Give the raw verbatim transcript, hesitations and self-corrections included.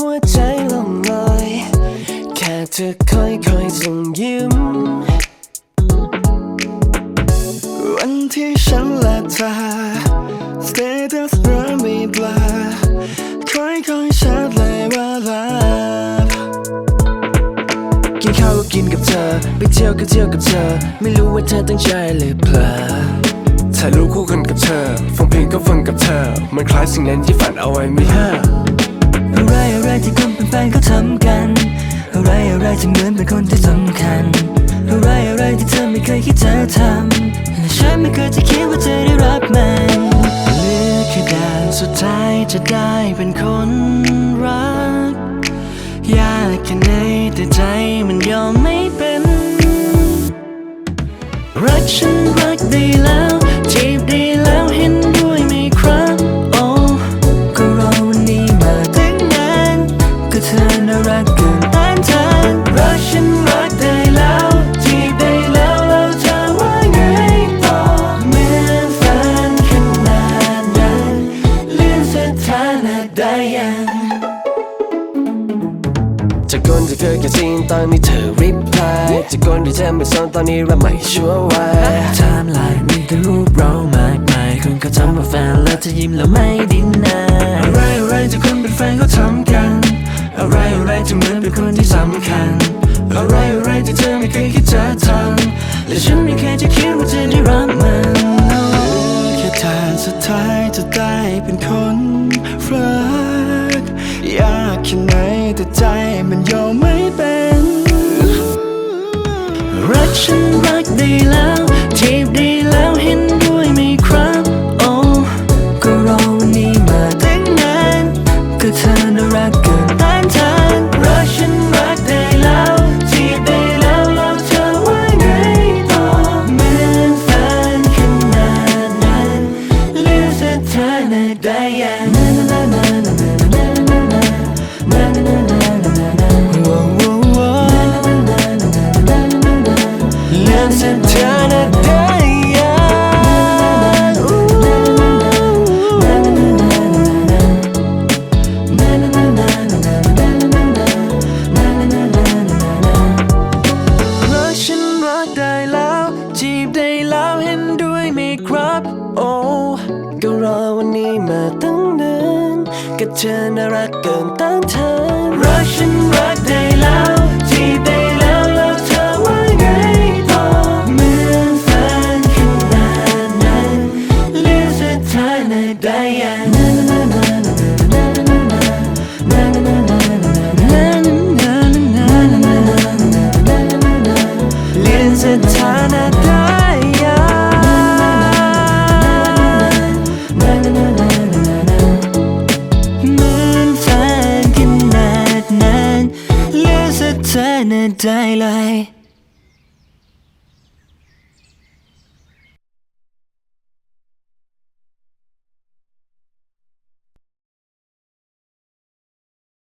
หัวใจลงลอยแค่เธอค่อยๆส่งยิ้มวันที่ฉันและเธอ status เริ่มมีบลาค่อยๆชัดเลยว่ารักกินข้าวก็กินกับเธอไปเที่ยวก็เที่ยวกับเธอไม่รู้ว่าเธอตั้งใจหรือเปล่าถ่ายรูปคู่กันกับเธอฟังเพลงก็ฟังกับเธอมันคล้ายสิ่งนั้นที่ฝันเอาไว้ไม่ห้าอะไรอะไรที่คนเป็นแฟนเขาทำกันอะไรอะไรที่เหมือนเป็นคนที่สำคัญอะไรอะไรที่เธอไม่เคยคิดจะทำและฉันไม่เคยจะคิดว่าเธอได้รับมันเหลือแค่ด่านสุดท้ายจะได้เป็นคนรักยากแค่ไหนแต่ใจมันยอมไม่เป็นรักฉันรักได้แล้วจีบได้แล้วเห็นด้วยไหมครับโอ้ก็รอวันนี้มาตั้งนานก็เธอน่ารักเกินต้านทานรักฉันรักได้แล้วจีบได้แล้วแล้วเธอว่าไงต่อเหมือนแฟนขนาดนั้นเลื่อนสถานะได้ยังจากคนที่เคยแค่ซีนตอนนี้เธอรีพลายจากคนที่เธอไม่สนตอนนี้เราไม่ชัวร์ว่าไทม์ไลน์มีแต่รูปเรามากมายคนก็ทำว่าแฟนแล้วเธอยิ้มแล้วไม่ดินนาอะไรอะไรที่คนเป็นแฟนเขาทำกันอะไรอะไรที่เหมือนเป็นคนที่สำคัญอะไรอะไรที่เธอไม่เคยคิดจะทำและฉันไม่เคยจะคิดว่าจะได้รับมันแค่ทางสุดท้ายจะได้เป็นคนรักยากแค่ไหนแต่ใจมันยอมไม่เป็นรักฉันรักได้แล้วจีบได้แล้วเห็นด้วยไหมครับโอ้ก็รอวันนี้มาตั้งนานก็เธอน่ารักเกินต้านทานรักฉันรักได้แล้วจีบได้แล้วแล้วเธอว่าไงต่อเหมือนแฟนขนาดนั้นเลื่อนสถานะได้ยังจีบได้แล้วเห็นด้วยไหมครับโอ้ก็รอวันนี้มาตั้งนานก็เธอน่ารักเกินต้านทานรักฉันรักได้แล้วจีบได้แล้วแล้วเธอว่าไงต่อเหมือนแฟนขนาดนั้นเลื่อนสถานะได้ยังเลื่อนสถานะได้เธอน่าได้เลย